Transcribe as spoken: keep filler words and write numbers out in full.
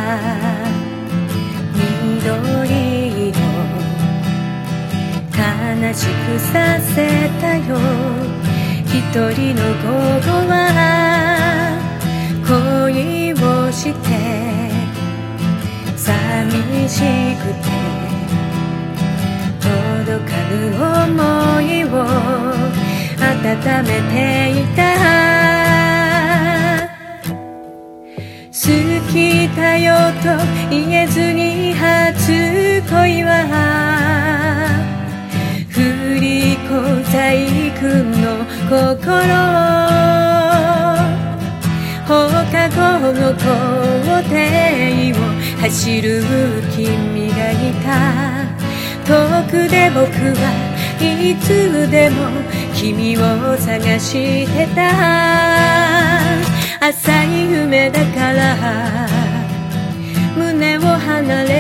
緑色悲しくさせたよ。一人の午後は恋をして寂しくて届かぬ想いを温めていた。好きだよと言えずに初恋は振り子細工の心。放課後の校庭を走る君がいた。遠くで僕はいつでも君を探してた。浅い夢だから胸を離れ